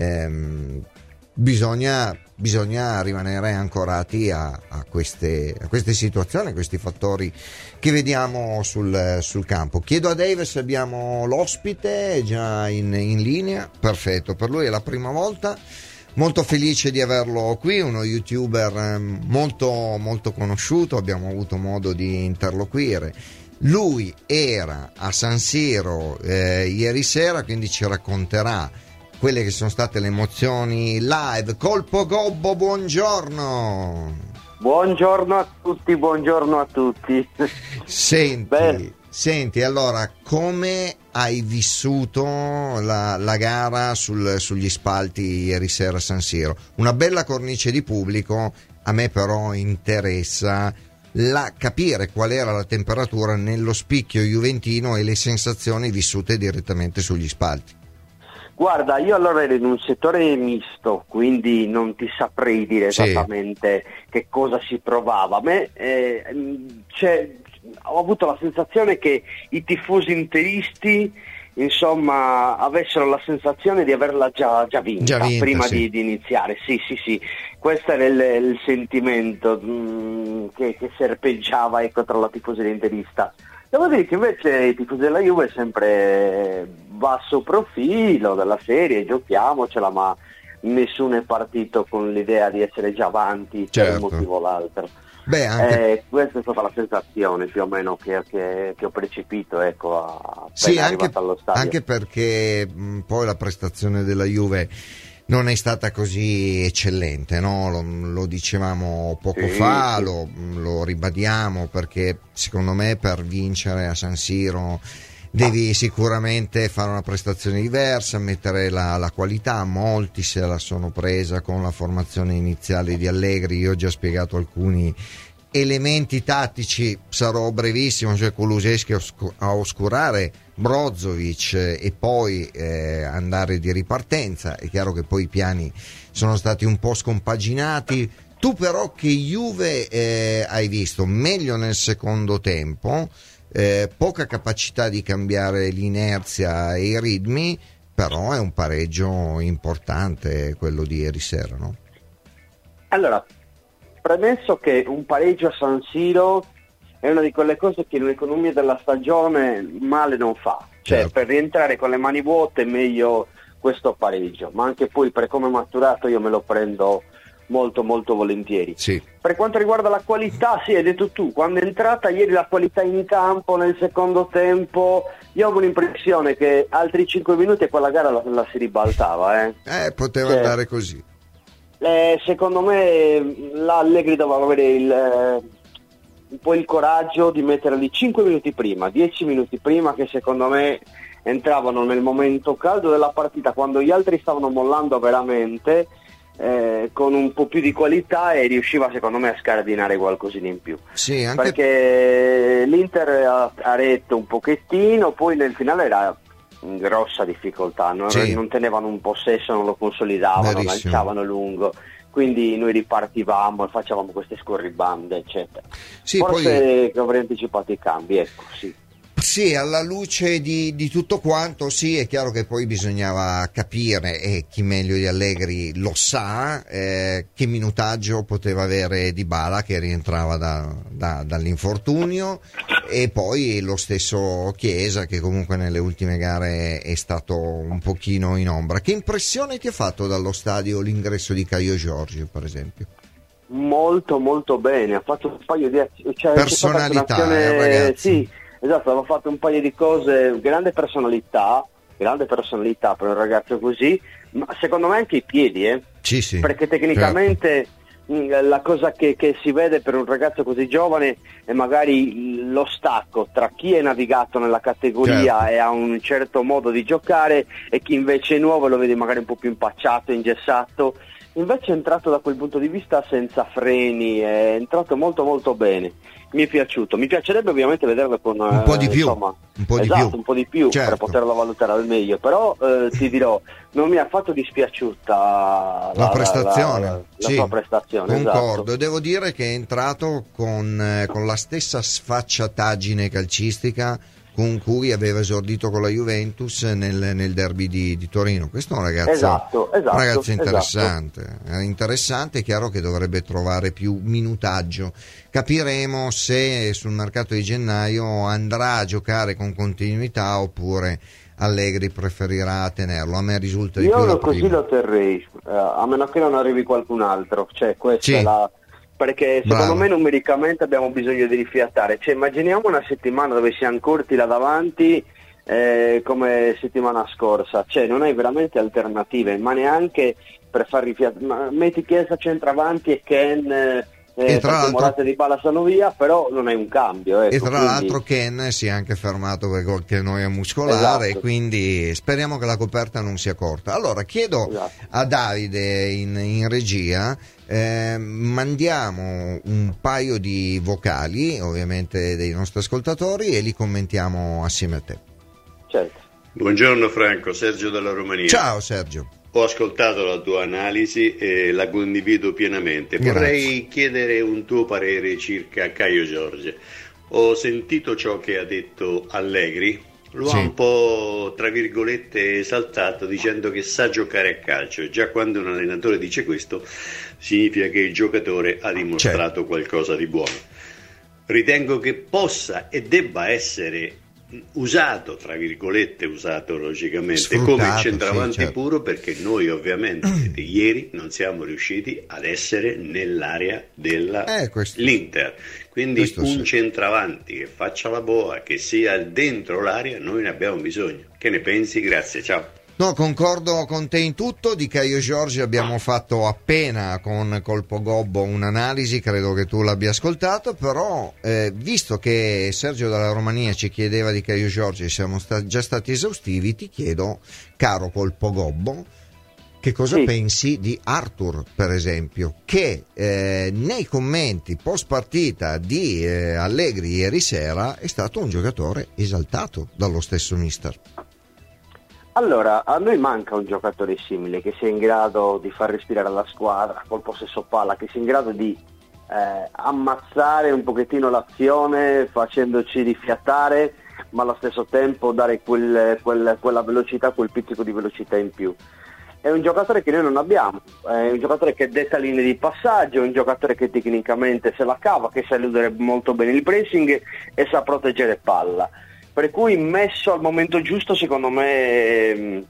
ehm, bisogna, bisogna rimanere ancorati a, a, queste, a queste situazioni, a questi fattori che vediamo sul, sul campo. Chiedo a Dave se abbiamo l'ospite già in, in linea. Perfetto, per lui è la prima volta. Molto felice di averlo qui, uno youtuber molto molto conosciuto, abbiamo avuto modo di interloquire. Lui era a San Siro eh, ieri sera, quindi ci racconterà quelle che sono state le emozioni live. Colpo Gobbo, buongiorno. Buongiorno a tutti, buongiorno a tutti. Senti, Beh. senti, allora, come hai vissuto la, la gara sul, sugli spalti ieri sera a San Siro? Una bella cornice di pubblico, a me però interessa la, capire qual era la temperatura nello spicchio juventino e le sensazioni vissute direttamente sugli spalti. Guarda, io allora ero in un settore misto, quindi non ti saprei dire Sì. esattamente che cosa si provava. A me eh, c'è, ho avuto la sensazione che i tifosi interisti, insomma, avessero la sensazione di averla già, già, vinta, Già vinta, prima sì. di, di iniziare. Sì, sì, sì, questo era il, il sentimento mh, che, che serpeggiava, ecco, tra la tifoseria interista. Devo dire che invece i tifosi della Juve è sempre basso profilo della serie, giochiamocela, ma nessuno è partito con l'idea di essere già avanti Certo. per un motivo o l'altro. Beh, anche... Eh, questa è stata la sensazione più o meno che, che, che ho percepito, ecco, appena Sì, anche, arrivato allo stadio. anche perché mh, poi la prestazione della Juve non è stata così eccellente, no? Lo, lo dicevamo poco Sì, fa, sì. Lo, lo ribadiamo, perché secondo me per vincere a San Siro devi sicuramente fare una prestazione diversa, mettere la, la qualità. Molti se la sono presa con la formazione iniziale di Allegri. Io ho già spiegato alcuni elementi tattici, sarò brevissimo, cioè Kulusevski a oscurare Brozovic e poi eh, andare di ripartenza. È chiaro che poi i piani sono stati un po' scompaginati. Tu però che Juve eh, hai visto meglio nel secondo tempo, eh, poca capacità di cambiare l'inerzia e i ritmi, però è un pareggio importante quello di ieri sera, no? Allora, premesso che un pareggio a San Siro è una di quelle cose che l'economia della stagione male non fa, cioè certo. Per rientrare con le mani vuote è meglio questo pareggio, ma anche poi per come è maturato io me lo prendo molto molto volentieri. Sì. Per quanto riguarda la qualità, sì, hai detto tu, quando è entrata ieri la qualità in campo nel secondo tempo, io avevo l'impressione che altri cinque minuti e quella gara la, la si ribaltava. Eh, eh poteva cioè, andare così. Eh, secondo me l'Allegri doveva avere il, eh, un po' il coraggio di metterli cinque minuti prima, dieci minuti prima, che secondo me entravano nel momento caldo della partita, quando gli altri stavano mollando veramente, eh, con un po' più di qualità, e riusciva secondo me a scardinare qualcosina in più. Sì, anche... perché l'Inter ha, ha retto un pochettino, poi nel finale era in grossa difficoltà, non, sì. non tenevano un possesso, non lo consolidavano, Verissimo. lanciavano lungo, quindi noi ripartivamo e facevamo queste scorribande eccetera. Sì, forse poi... avrei anticipato i cambi, ecco, sì. Sì, alla luce di, di tutto quanto, sì, è chiaro che poi bisognava capire, e chi meglio di Allegri lo sa, eh, che minutaggio poteva avere Dybala, che rientrava da, da, dall'infortunio, e poi lo stesso Chiesa, che comunque nelle ultime gare è stato un pochino in ombra. Che impressione ti ha fatto dallo stadio l'ingresso di Caio Giorgio, per esempio? Molto molto bene, ha fatto un paio di azioni, cioè, personalità, eh, ragazzi. Sì, esatto, aveva fatto un paio di cose, grande personalità, grande personalità per un ragazzo così, ma secondo me anche i piedi, eh? Sì, sì, perché tecnicamente certo. La cosa che, che si vede per un ragazzo così giovane è magari lo stacco tra chi è navigato nella categoria certo. e ha un certo modo di giocare, e chi invece è nuovo lo vede magari un po' più impacciato, ingessato. Invece è entrato da quel punto di vista senza freni, è entrato molto molto bene, mi è piaciuto, mi piacerebbe ovviamente vederlo con un po' di più, insomma, un po' esatto, di più, un po' di più certo. per poterlo valutare al meglio, però eh, ti dirò, non mi ha affatto dispiaciuta la, la, la prestazione, la, la, sì, la sua prestazione, concordo, esatto. Devo dire che è entrato con, eh, con la stessa sfacciataggine calcistica con cui aveva esordito con la Juventus nel, nel derby di, di Torino. Questo è un ragazzo, esatto, esatto, un ragazzo interessante, esatto. È interessante, è chiaro che dovrebbe trovare più minutaggio. Capiremo se sul mercato di gennaio andrà a giocare con continuità oppure Allegri preferirà tenerlo. A me risulta di Io più la così prima. lo terrei, eh, a meno che non arrivi qualcun altro, cioè questa sì. è la... perché secondo Bravo. me numericamente abbiamo bisogno di rifiatare, cioè immaginiamo una settimana dove siamo corti là davanti, eh, come settimana scorsa, cioè non hai veramente alternative, ma neanche per far rifiatare, metti Chiesa centravanti e Ken eh, e tra l'altro Morata di Bala sono via, però non hai un cambio, ecco, e tra quindi... l'altro Ken si è anche fermato per qualche noia muscolare, esatto. e quindi speriamo che la coperta non sia corta. Allora chiedo esatto. a Davide in, in regia, eh, mandiamo un paio di vocali ovviamente dei nostri ascoltatori e li commentiamo assieme a te. Certo. Buongiorno Franco, Sergio dalla Romania. Ciao Sergio. Ho ascoltato la tua analisi e la condivido pienamente. Grazie. Vorrei chiedere un tuo parere circa Caio Giorgio. Ho sentito ciò che ha detto Allegri, lo sì. ha un po' tra virgolette esaltato dicendo che sa giocare a calcio. Già quando un allenatore dice questo significa che il giocatore ha dimostrato certo. qualcosa di buono. Ritengo che possa e debba essere usato, tra virgolette usato logicamente, sfruttato, come centravanti sì, certo. puro, perché noi ovviamente ieri non siamo riusciti ad essere nell'area dell'Inter, eh, quindi questo un sì. centravanti che faccia la boa, che sia dentro l'area, noi ne abbiamo bisogno. Che ne pensi? Grazie, ciao. No, concordo con te in tutto. Di Caio Giorgi abbiamo fatto appena con Colpo Gobbo un'analisi, credo che tu l'abbia ascoltato, però eh, visto che Sergio dalla Romania ci chiedeva di Caio Giorgi e siamo sta- già stati esaustivi, ti chiedo, caro Colpo Gobbo, che cosa sì. pensi di Arthur, per esempio, che eh, nei commenti post partita di eh, Allegri ieri sera è stato un giocatore esaltato dallo stesso mister. Allora, a noi manca un giocatore simile che sia in grado di far respirare la squadra col possesso palla, che sia in grado di eh, ammazzare un pochettino l'azione facendoci rifiatare, ma allo stesso tempo dare quel, quel, quella velocità, quel pizzico di velocità in più. È un giocatore che noi non abbiamo, è un giocatore che detta linee di passaggio, è un giocatore che tecnicamente se la cava, che sa eludere molto bene il pressing e sa proteggere palla. Per cui messo al momento giusto secondo me è,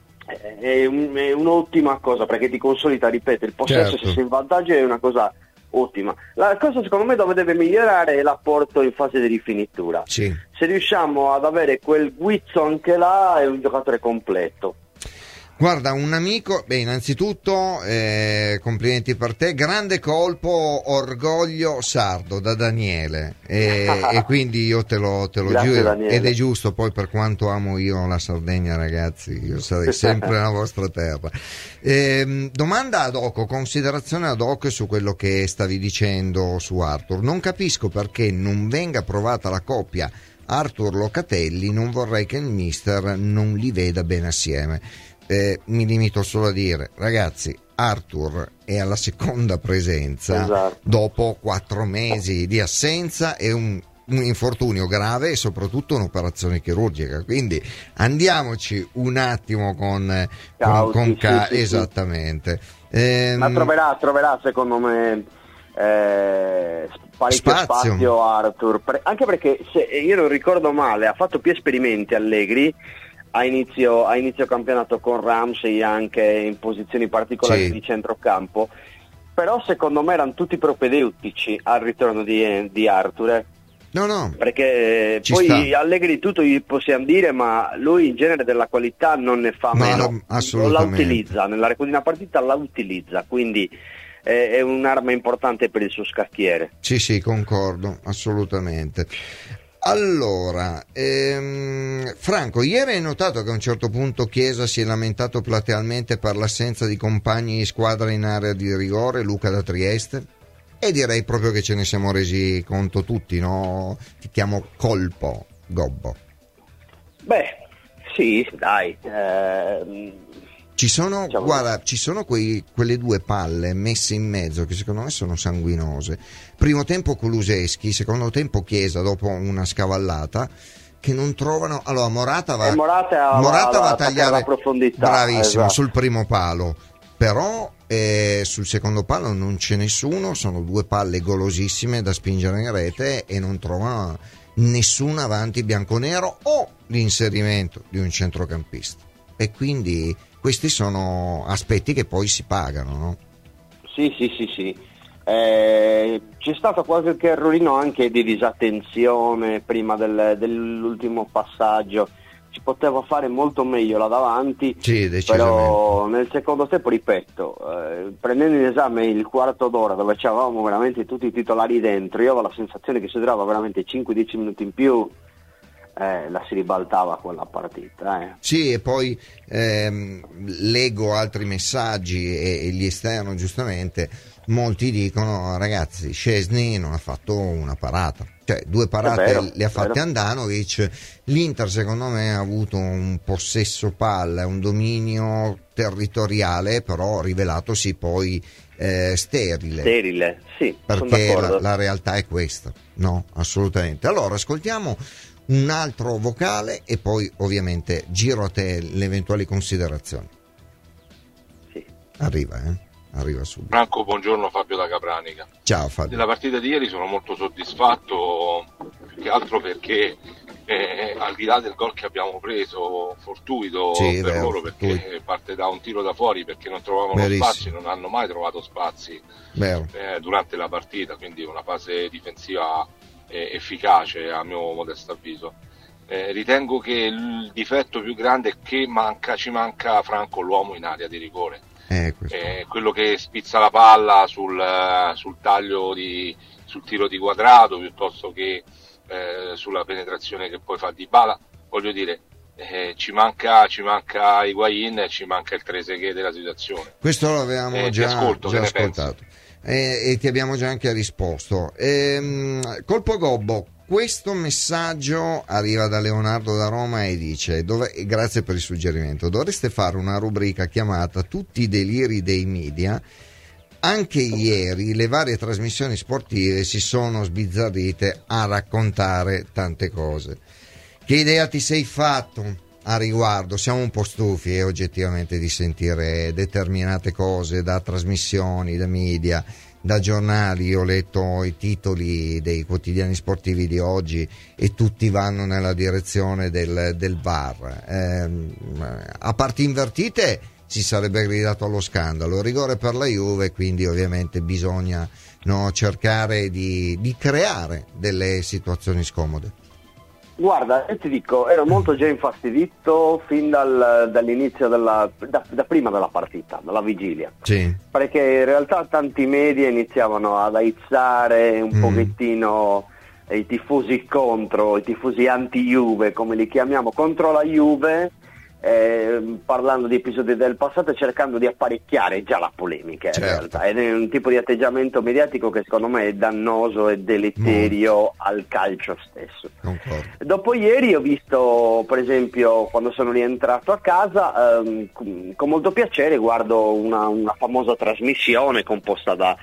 è, un, è un'ottima cosa, perché ti consolida, ripeto, il possesso certo. se sei in vantaggio è una cosa ottima. La cosa secondo me dove deve migliorare è l'apporto in fase di rifinitura. Sì. Se riusciamo ad avere quel guizzo anche là è un giocatore completo. Guarda, un amico, beh, innanzitutto eh, complimenti per te, grande colpo, orgoglio sardo da Daniele e, e quindi io te lo, te lo giuro, Daniele. Ed è giusto, poi per quanto amo io la Sardegna, ragazzi, io sarei sempre nella vostra terra. Eh, domanda ad hoc, considerazione ad hoc su quello che stavi dicendo su Arthur. Non capisco perché non venga provata la coppia Arthur Locatelli, non vorrei che il mister non li veda bene assieme. Eh, mi limito solo a dire, ragazzi, Arthur è alla seconda presenza esatto. dopo quattro mesi di assenza e un, un infortunio grave e soprattutto un'operazione chirurgica, quindi andiamoci un attimo con, con, con ca- sì, sì, esattamente sì. Ehm, ma troverà, troverà secondo me eh, parecchio spazio. spazio Arthur, anche perché se io non ricordo male ha fatto più esperimenti Allegri a inizio, a inizio campionato con Ramsey anche in posizioni particolari sì. di centrocampo, però secondo me erano tutti propedeutici al ritorno di, di Arthur eh. no no perché Ci poi sta. Allegri tutto gli possiamo dire, ma lui in genere della qualità non ne fa no, meno, no, assolutamente. La utilizza nell'arco di una partita, la utilizza, quindi è, è un'arma importante per il suo scacchiere. Sì sì, concordo assolutamente. Allora, ehm, Franco, ieri hai notato che a un certo punto Chiesa si è lamentato platealmente per l'assenza di compagni di squadra in area di rigore, Luca da Trieste? E direi proprio che ce ne siamo resi conto tutti, no? Ti chiamo Colpo Gobbo. Beh, sì, dai. Eh, ci sono, diciamo... guarda, ci sono quei, quelle due palle messe in mezzo che secondo me sono sanguinose. Primo tempo Kulusevski, secondo tempo Chiesa dopo una scavallata che non trovano. Allora Morata va, Morata, Morata va, va a tagliare la profondità, bravissimo esatto. sul primo palo, però eh, sul secondo palo non c'è nessuno, sono due palle golosissime da spingere in rete e non trovano nessuno avanti bianconero o l'inserimento di un centrocampista, e quindi questi sono aspetti che poi si pagano, no? Sì, sì, sì, sì. Eh, c'è stato qualche errorino anche di disattenzione prima del, dell'ultimo passaggio. Si poteva fare molto meglio là davanti, sì, però nel secondo tempo, ripeto, eh, prendendo in esame il quarto d'ora dove c'avevamo veramente tutti i titolari dentro, io avevo la sensazione che si durava veramente cinque dieci minuti in più. Eh, la si ribaltava quella partita eh. Sì, e poi ehm, leggo altri messaggi e, e gli esterno, giustamente molti dicono, ragazzi, Szczesny non ha fatto una parata, cioè due parate vero, le ha fatte Andanovic. L'Inter secondo me ha avuto un possesso palla, un dominio territoriale, però rivelatosi poi eh, sterile sterile sì, perché la, la realtà è questa, no? Assolutamente. Allora ascoltiamo un altro vocale e poi ovviamente giro a te le eventuali considerazioni. Sì. Arriva, eh? Arriva subito. Franco, buongiorno, Fabio da Capranica. Ciao Fabio. Della partita di ieri sono molto soddisfatto, più che altro perché eh, al di là del gol che abbiamo preso, fortuito sì, per vero, loro, perché fortuito. parte da un tiro da fuori perché non trovavano Verissimo. spazi, non hanno mai trovato spazi eh, durante la partita, quindi una fase difensiva efficace a mio modesto avviso. Eh, ritengo che il difetto più grande è che manca, ci manca Franco l'uomo in area di rigore, eh, eh, quello che spizza la palla sul, sul taglio di, sul tiro di Quadrato piuttosto che eh, sulla penetrazione che poi fa Dybala. Voglio dire, eh, ci manca ci manca Higuaín e ci manca il Trezeguet della situazione. Questo l'avevamo eh, già, ascolto, già ascoltato e, e ti abbiamo già anche risposto. ehm, Colpo Gobbo, questo messaggio arriva da Leonardo da Roma e dice: dove, grazie per il suggerimento, dovreste fare una rubrica chiamata Tutti i deliri dei media. Anche ieri le varie trasmissioni sportive si sono sbizzarrite a raccontare tante cose. Che idea ti sei fatto a riguardo? Siamo un po' stufi eh, oggettivamente di sentire determinate cose da trasmissioni, da media, da giornali. Io ho letto i titoli dei quotidiani sportivi di oggi e tutti vanno nella direzione del, del V A R. Eh, a parti invertite si sarebbe gridato allo scandalo, rigore per la Juve, quindi ovviamente bisogna no, cercare di, di creare delle situazioni scomode. Guarda, io ti dico, ero molto già infastidito fin dal, dall'inizio della, da, da prima della partita, dalla vigilia. Sì. Perché in realtà tanti media iniziavano ad aizzare un mm. pochettino i tifosi contro, i tifosi anti-Juve, come li chiamiamo, contro la Juve, eh, parlando di episodi del passato e cercando di apparecchiare già la polemica, certo. In realtà. Ed è un tipo di atteggiamento mediatico che secondo me è dannoso e deleterio mm. al calcio stesso. Concordo. Dopo ieri ho visto, per esempio, quando sono rientrato a casa, ehm, con molto piacere guardo una, una famosa trasmissione composta da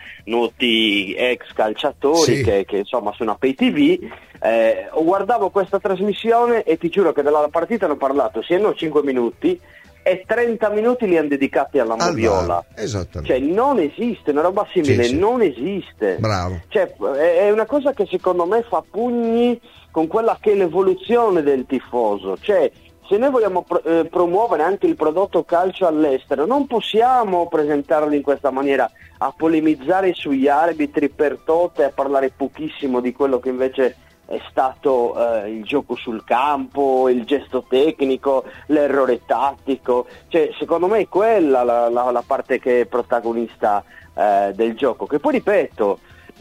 noti ex calciatori sì. che, che insomma su una pay tivù. Eh, guardavo questa trasmissione e ti giuro che della partita hanno parlato sì e no cinque minuti e trenta minuti li hanno dedicati alla Moviola. Esattamente. Cioè non esiste una roba simile, sì, sì. non esiste. Bravo. Cioè, è una cosa che secondo me fa pugni con quella che è l'evoluzione del tifoso. Cioè, se noi vogliamo pro- eh, promuovere anche il prodotto calcio all'estero, non possiamo presentarlo in questa maniera, a polemizzare sugli arbitri per tote, a parlare pochissimo di quello che invece è stato eh, il gioco sul campo, il gesto tecnico, l'errore tattico. Cioè, secondo me è quella la, la, la parte che è protagonista eh, del gioco, che poi ripeto,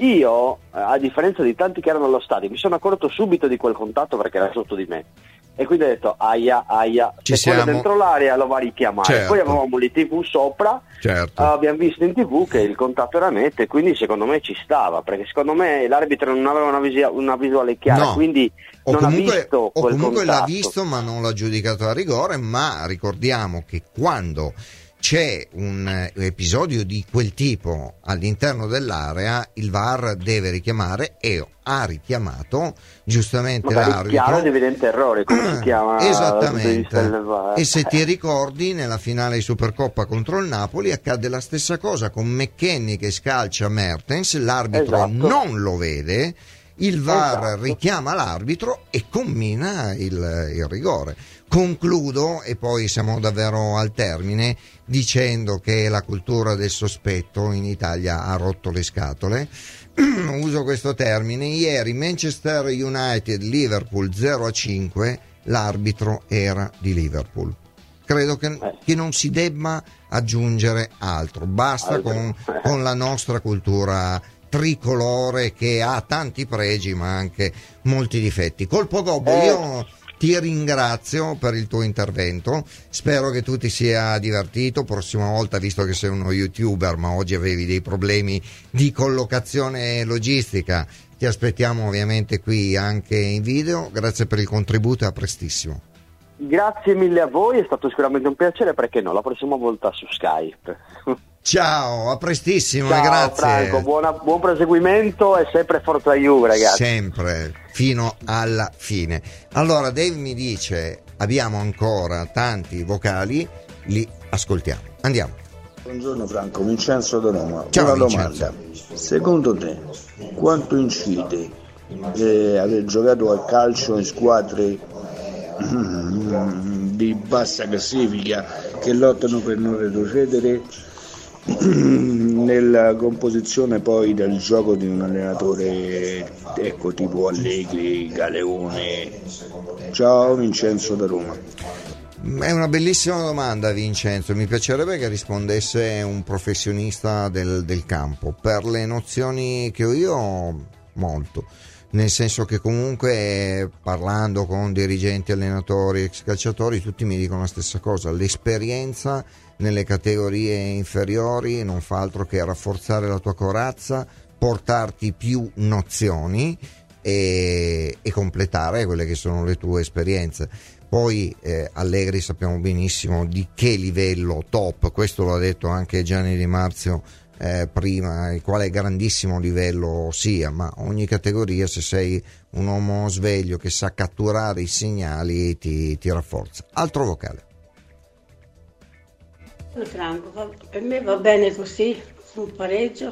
io, a differenza di tanti che erano allo stadio, mi sono accorto subito di quel contatto perché era sotto di me. E quindi ho detto aia aia, ci se quello dentro l'area lo va a richiamare. Certo. Poi avevamo le tivù sopra, certo. abbiamo visto in tivù che il contatto era netto e quindi secondo me ci stava, perché secondo me l'arbitro non aveva una, visia- una visuale chiara, no. quindi o non comunque, ha visto o quel comunque contatto. l'ha visto ma non l'ha giudicato a rigore. Ma ricordiamo che quando c'è un episodio di quel tipo all'interno dell'area, il V A R deve richiamare e ha richiamato giustamente magari l'arbitro. chiaro ed evidente errore, come si chiama? Esattamente. E se ti ricordi, nella finale di Supercoppa contro il Napoli accade la stessa cosa con McKennie che scalcia Mertens, l'arbitro esatto. non lo vede, il V A R esatto. richiama l'arbitro e commina il, il rigore. Concludo, e poi siamo davvero al termine, dicendo che la cultura del sospetto in Italia ha rotto le scatole. Uso questo termine. Ieri Manchester United Liverpool zero a cinque, l'arbitro era di Liverpool. Credo che, che non si debba aggiungere altro, basta con, con la nostra cultura tricolore che ha tanti pregi ma anche molti difetti. Colpo Gobbo, io ti ringrazio per il tuo intervento, spero che tu ti sia divertito. Prossima volta, visto che sei uno youtuber ma oggi avevi dei problemi di collocazione logistica, ti aspettiamo ovviamente qui anche in video. Grazie per il contributo e a prestissimo. Grazie mille a voi, è stato sicuramente un piacere, perché no, la prossima volta su Skype. Ciao, a prestissimo. Ciao, e grazie Franco, buona, buon proseguimento e sempre Forza Juve, ragazzi. Sempre, fino alla fine. Allora Dave mi dice abbiamo ancora tanti vocali, li ascoltiamo, andiamo. Buongiorno Franco, Vincenzo da Roma. Ciao, una Vincenzo. domanda: secondo te quanto incide eh, aver giocato a calcio in squadre di bassa classifica che lottano per non retrocedere nella composizione poi del gioco di un allenatore, ecco, tipo Allegri, Galeone. Ciao, Vincenzo da Roma. È una bellissima domanda, Vincenzo, mi piacerebbe che rispondesse un professionista del, del campo. Per le nozioni che ho io, molto, nel senso che comunque parlando con dirigenti, allenatori, ex calciatori, tutti mi dicono la stessa cosa: l'esperienza nelle categorie inferiori non fa altro che rafforzare la tua corazza, portarti più nozioni e, e completare quelle che sono le tue esperienze. Poi eh, Allegri sappiamo benissimo di che livello top, questo lo ha detto anche Gianni Di Marzio eh, prima, il quale grandissimo livello sia, ma ogni categoria, se sei un uomo sveglio che sa catturare i segnali, ti, ti rafforza. Altro vocale. Franco, per me va bene così, un pareggio,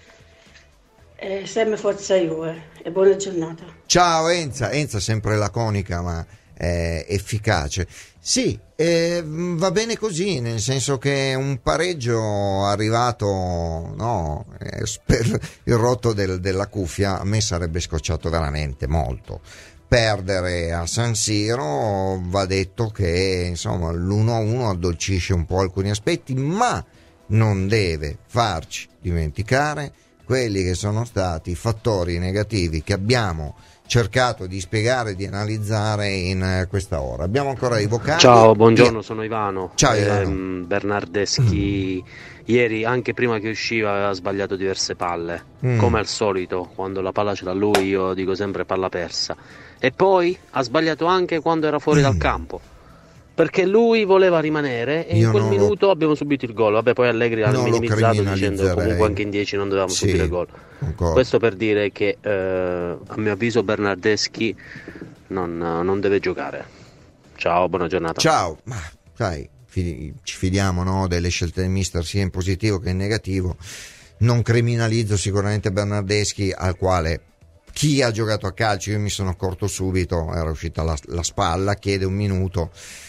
eh, sempre forza Juve e buona giornata. Ciao Enza, Enza sempre laconica ma eh, efficace. Sì, eh, va bene così, nel senso che un pareggio arrivato, no, eh, per il rotto del, della cuffia a me sarebbe scocciato veramente molto. Perdere a San Siro, va detto che insomma l'uno a uno addolcisce un po' alcuni aspetti, ma non deve farci dimenticare quelli che sono stati i fattori negativi che abbiamo cercato di spiegare, di analizzare in questa ora. Abbiamo ancora i vocali. Ciao, buongiorno, Via. Sono Ivano. Ciao Ivano. Eh, Bernardeschi mm. ieri, anche prima che usciva, aveva sbagliato diverse palle, mm. come al solito. Quando la palla ce l'ha lui, io dico sempre palla persa. E poi ha sbagliato anche quando era fuori mm. dal campo, perché lui voleva rimanere e io in quel minuto lo... abbiamo subito il gol. Vabbè, poi Allegri ha minimizzato dicendo comunque anche in dieci non dovevamo sì, subire gol. Questo per dire che eh, a mio avviso Bernardeschi non, non deve giocare. Ciao, buona giornata. Ciao, ma sai, ci fidiamo, no, delle scelte del mister sia in positivo che in negativo. Non criminalizzo sicuramente Bernardeschi, al quale chi ha giocato a calcio, io mi sono accorto subito, era uscita la, la spalla, chiede un minuto,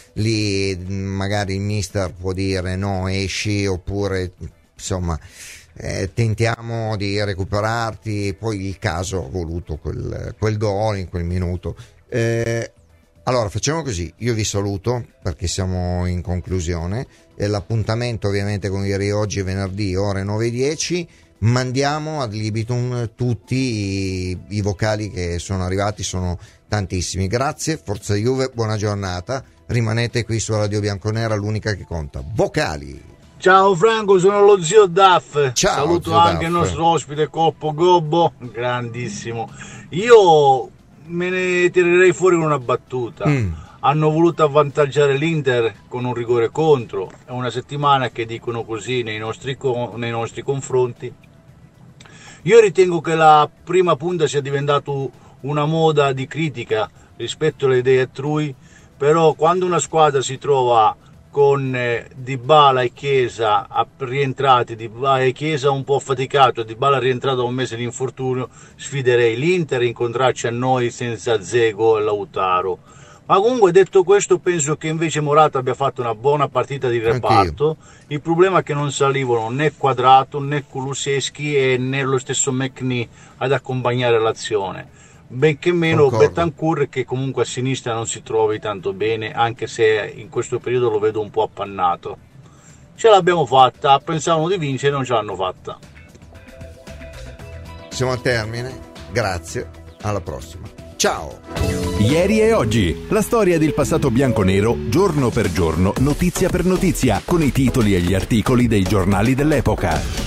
lì magari il mister può dire no, esci, oppure insomma eh, tentiamo di recuperarti. Poi il caso ha voluto quel, quel gol in quel minuto. Eh, allora facciamo così, io vi saluto perché siamo in conclusione e l'appuntamento ovviamente con ieri oggi venerdì ore nove e dieci. Mandiamo ad libitum tutti i, i vocali che sono arrivati, sono tantissimi. Grazie, Forza Juve, buona giornata. Rimanete qui su Radio Bianconera, l'unica che conta. Vocali. Ciao Franco, sono lo zio Daff. Ciao, saluto zio anche Daff. Il nostro ospite Coppo Gobbo, grandissimo. Io me ne tirerei fuori con una battuta. Mm. Hanno voluto avvantaggiare l'Inter con un rigore contro. È una settimana che dicono così nei nostri, nei nostri confronti. Io ritengo che la prima punta sia diventato una moda di critica rispetto alle idee altrui, però quando una squadra si trova con eh, Dybala e Chiesa rientrati, Dybala e Chiesa un po' affaticato, Dybala rientrato da un mese di infortunio, sfiderei l'Inter a incontrarci a noi senza Dzeko e Lautaro. Ma comunque, detto questo, penso che invece Morata abbia fatto una buona partita di reparto. Anch'io. Il problema è che non salivano né Quadrato né Kulusevski e né lo stesso McNee ad accompagnare l'azione, benché meno Concordo. Bentancur, che comunque a sinistra non si trovi tanto bene, anche se in questo periodo lo vedo un po' appannato. Ce l'abbiamo fatta, pensavano di vincere e non ce l'hanno fatta. Siamo al termine, grazie, alla prossima. Ciao! Ieri e oggi, la storia del passato bianconero, giorno per giorno, notizia per notizia, con i titoli e gli articoli dei giornali dell'epoca.